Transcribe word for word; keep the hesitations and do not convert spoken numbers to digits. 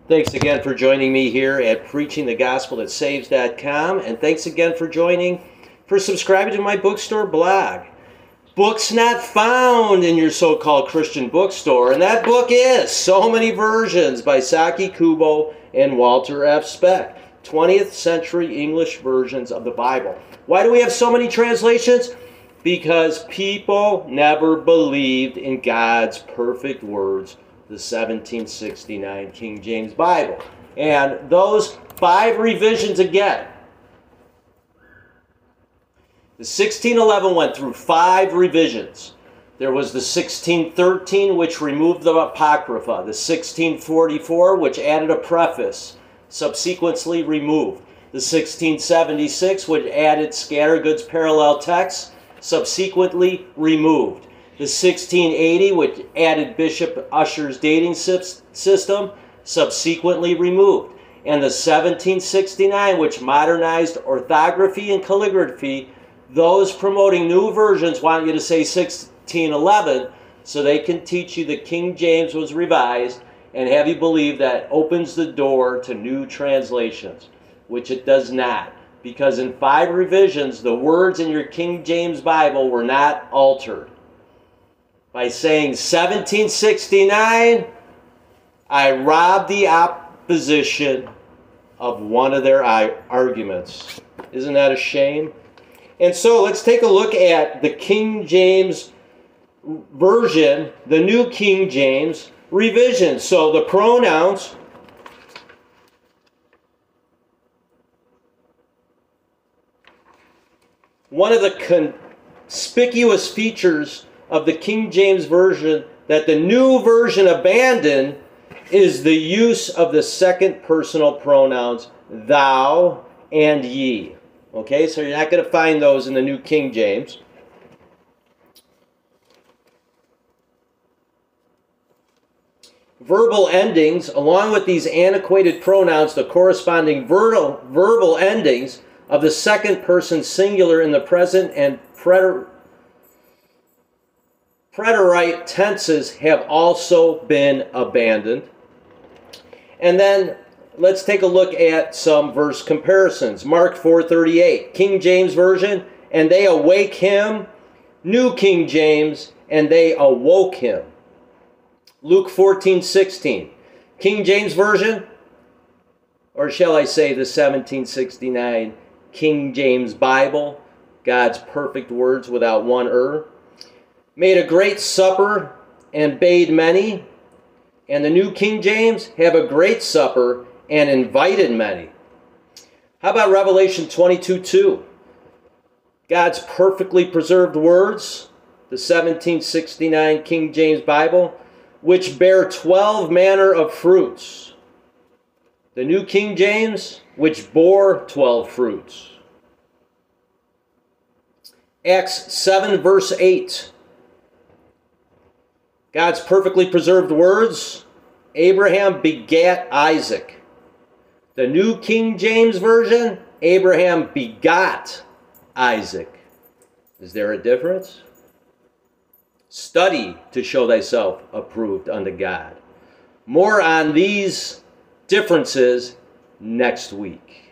Thanks again for joining me here at preaching the gospel that saves dot com, and thanks again for joining, for subscribing to my bookstore blog. Books not found in your so-called Christian bookstore, and that book is So Many Versions by Saki Kubo and Walter F. Speck, twentieth century English versions of the Bible. Why do we have so many translations? Because people never believed in God's perfect words, the seventeen sixty-nine King James Bible. And those five revisions again. The sixteen eleven went through five revisions. There was the sixteen thirteen, which removed the Apocrypha. The sixteen forty-four, which added a preface, subsequently removed. The sixteen seventy-six, which added Scattergood's parallel texts, subsequently removed. The sixteen eighty, which added Bishop Ussher's dating system, subsequently removed. And the seventeen sixty-nine, which modernized orthography and calligraphy. Those promoting new versions want you to say sixteen eleven so they can teach you that King James was revised and have you believe that opens the door to new translations, which it does not. Because in five revisions, the words in your King James Bible were not altered. By saying seventeen sixty-nine, I robbed the opposition of one of their arguments. Isn't that a shame? And so let's take a look at the King James version, the New King James revision. So the pronouns, one of the conspicuous features of the King James Version that the new version abandoned is the use of the second personal pronouns thou and ye. Okay, so you're not going to find those in the New King James. Verbal endings, along with these antiquated pronouns, the corresponding verbal, verbal endings of the second person singular in the present and preter preterite tenses have also been abandoned. And then let's take a look at some verse comparisons. Mark four thirty-eight, King James Version, and they awake him. New King James, and they awoke him. Luke fourteen sixteen, King James Version, or shall I say the seventeen sixty-nine King James Bible, God's perfect words without one error, made a great supper and bade many. And the New King James, have a great supper and invited many. How about Revelation twenty-two two? God's perfectly preserved words, the seventeen sixty-nine King James Bible, which bear twelve manner of fruits. The New King James, which bore twelve fruits. Acts seven verse eight. God's perfectly preserved words, Abraham begat Isaac. The New King James Version, Abraham begot Isaac. Is there a difference? Study to show thyself approved unto God. More on these differences next week.